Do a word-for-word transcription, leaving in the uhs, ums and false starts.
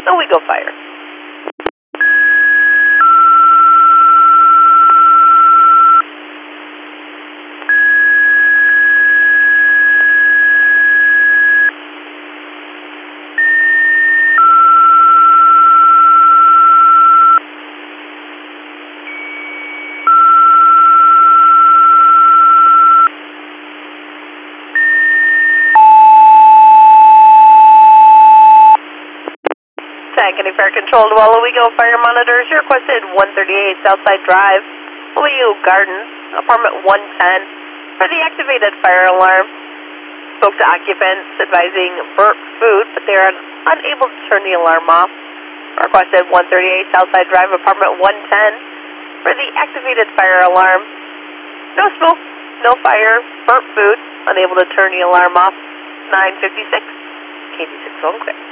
Owego Fire. County Fire Control to all Owego Fire monitors. You requested one thirty-eight Southside Drive, Owego Gardens, apartment one ten, for the activated fire alarm. Spoke to occupants advising burnt food, but they are unable to turn the alarm off. Requested one thirty-eight Southside Drive, apartment one ten, for the activated fire alarm. No smoke, no fire, burnt food, unable to turn the alarm off. nine fifty-six, K D six one clear.